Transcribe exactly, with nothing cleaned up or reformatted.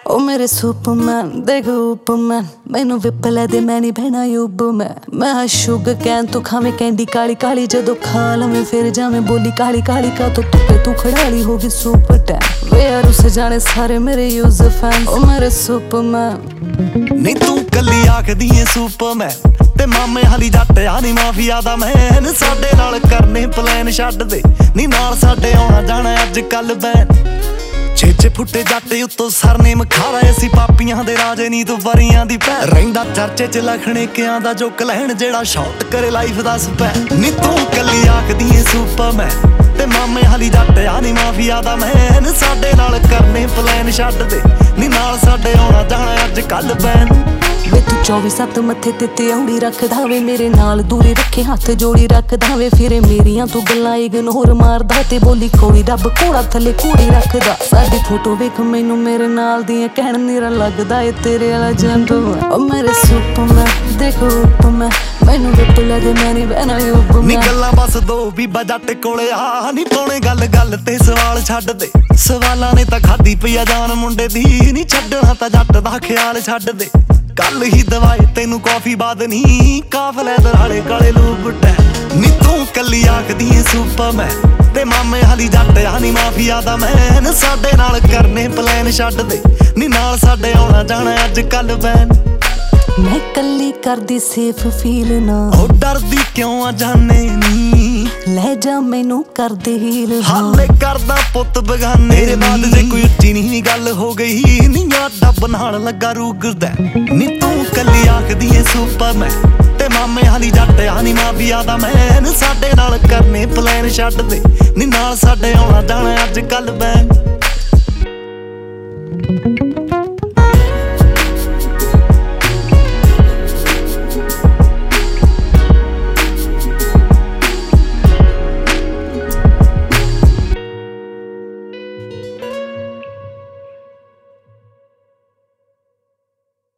ओ मेरे सुपरमैन देख उपमैन मैनू विपले दे मैं नहीं बहना युब मैं मैं शुगर कैन तू खावे कैंडी काली काली जदों खा लवें फिर जावें बोली काली काली का तो तुप्पे तू खड़ाली होगी सुपर टैन वे यार उसे जाने सारे मेरे यूजर फैन ओ मेरे सुपरमैन नी तू कली आखदी है सुपरमैन ते मामे हाली जट आ नी माफिया दा मैन साडे नाल करने प्लान छड्ड दे नी नाल साडे आउणा जाना अज कल बैन छे छे फुटे जट उत्तों सरने मखारा असी पापियां दे राजे नी तू वरियां दी भैन रहिंदा चर्चे च लखणे कियां दा जो कलैण जेड़ा शॉट करे लाइफ दा स्पैन नी तू कली आखदी है सुपरमैन ते मामे हाली जट आ नी माफिया दा मैन साडे नाल करने प्लान छड्ड दे नी नाल साडे आउणा जाना अज कल बैन वे तू चौबी सत्त मत्थे ते त्योड़ी रखदा वे मेरे नाल दूरी रखे हाथ जोड़ी रखदा वे फिर मेरियां तू गल्लां इग्नोर मारदा ते बोली कोई रब घोड़ा थले घोड़ी रखदा साडी फोटो वेख मैनू मेरे नाल दियां कहण नीरा लगदा ए तेरे वाला जेंटलमैन ओ मेरे सुपरमैन देखो उपमैन मैनू विपले दे मैं नहीं बहना युब नी गल्लां बस दो भी बजट कोले आ नी पाउणे गल गल ते सवाल छड्ड दे सवालां ने तां खादी पई आ जान मुंडे दी नी छड्डना तां जट दा ख्याल छड्ड दे कल ही दवाई तेनू कॉफी बाद नी काफले दराले काले लूप टै नी तू कली आखदी है सुपरमैन ते मामे हाली जट आ नी माफिया दा मैन साडे नाल करने प्लान छड्ड दे नी नाल साडे आउणा जाना अज कल बैन मैं कली करदी सेफ फील ना ओ डरदी क्यों आ जाने नी ले जा मैनू कर दे हील हाले करदा पुत बगाने मेरे बाद जे कोई उच्ची नहीं गल हो गई नी आडा बनाण लगा रूगदा नी तू कली आखदी है सुपरमैन ते मामे हाली जट आ नी माफिया दा मैन साडे नाल करने प्लान छड्ड दे नी नाल साडे आउणा जाना अज कल बैन